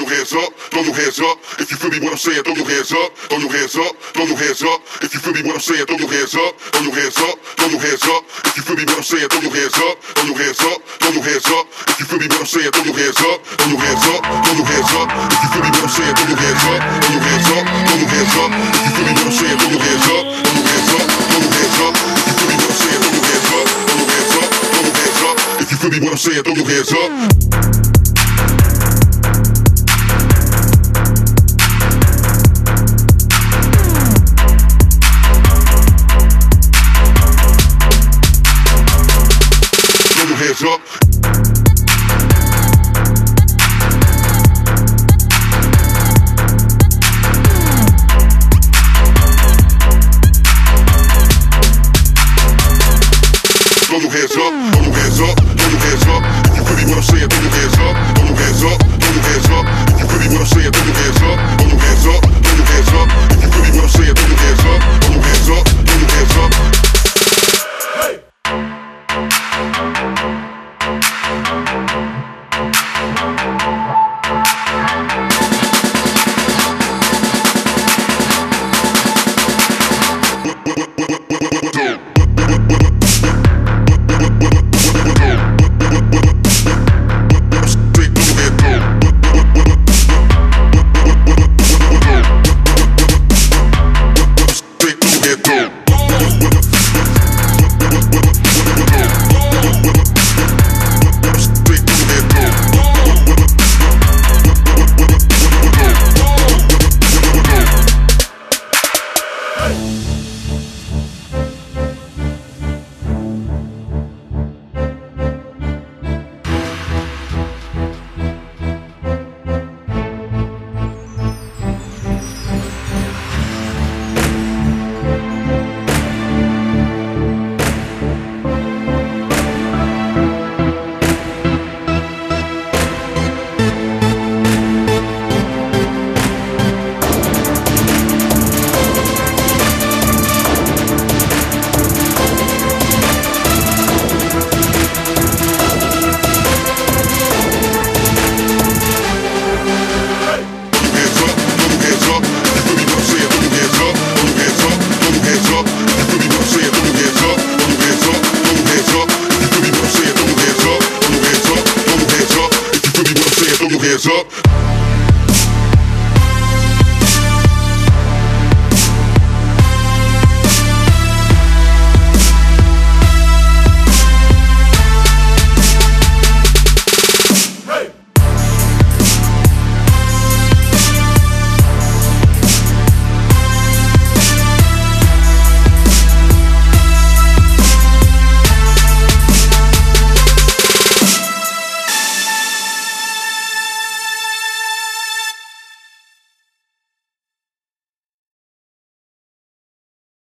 your hands up, throw your hands up. If you feel me what I'm saying, throw your hands up, throw your hands up, throw your hands up. If you feel me what I'm saying, throw your hands up, throw your hands up, throw your hands up. If you feel me what I'm saying, throw your hands up, throw your hands up, throw your hands up. If you feel me what I'm saying, throw your hands up, throw your hands up, throw your hands up. If you feel me what I'm saying, throw your hands up, throw your hands up, throw your hands up. If you feel me what I'm saying, throw your hands up, throw your hands up, throw your hands up. If you feel me what I'm saying, throw your hands up, throw your hands up, throw your hands up. If you feel me what I'm saying, throw your hands up.